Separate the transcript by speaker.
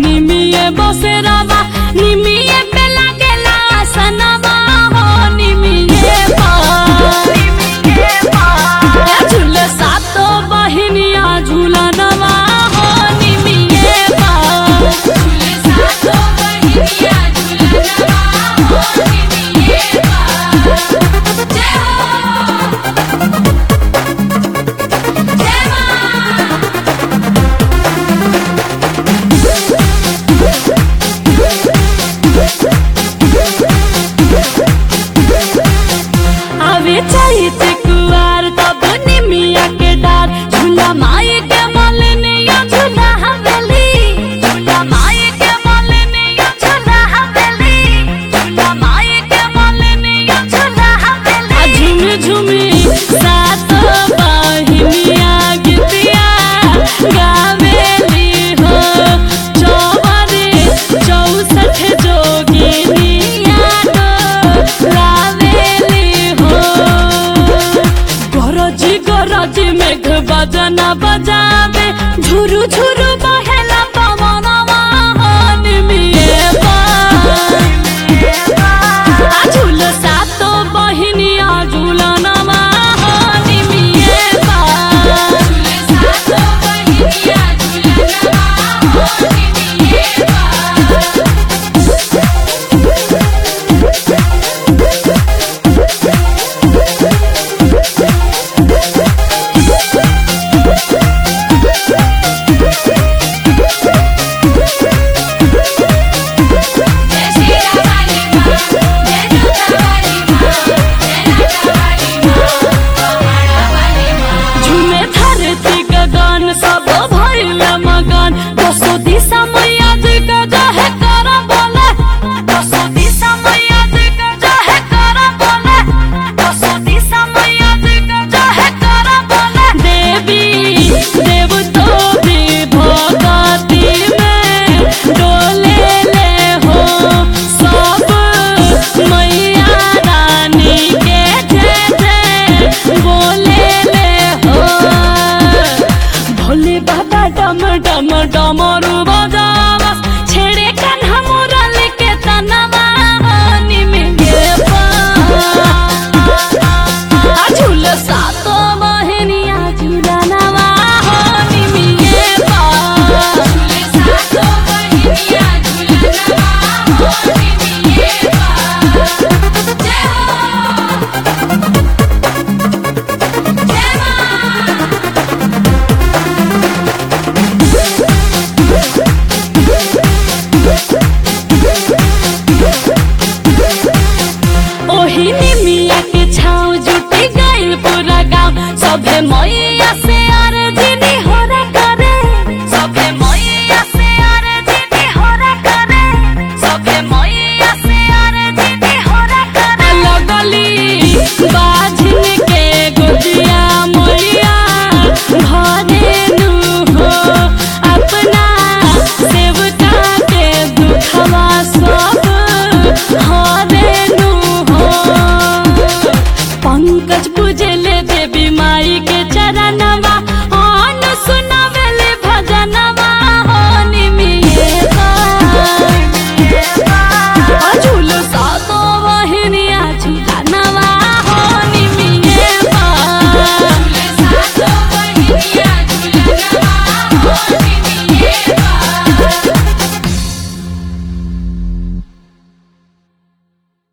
Speaker 1: निमिये बसेरावा निमिये पे लागेला सनवा हो निमिये झूले सातो बहिनिया झूलनवा हो निमिये झूले सातो बहिनिया झूलनवा हो निमिये जय चैत कुआर तब निमिया के डार झूला माई के मलनिया झूला हवेली झूला माई के मलनिया झूला हवेली झूला माई के मलनिया झूला हवेली झूमी झूमी सात बहिनिया गीतिया गावेली हो 64 जोगिनिया गरज मेघ बजना बजावे झुरु झुरु बहेला पवनवा हो निमिये झूल सातो बहिनिया झूलनवा हो निमिये झूल सातो बहिनिया झूलनवा हो निमिये गगन सब भइल मगन दसो दिशा मैया जी के जहे कर बोले दसो दिशा मैया जी के जहे कर बोले दसो दिशा मैया जी के जहे कर बोले देवी देव तो भी भगती में डोले ले हो सब मैया रानी के जय बोले ले हो भोले बाबा डम डम डमरू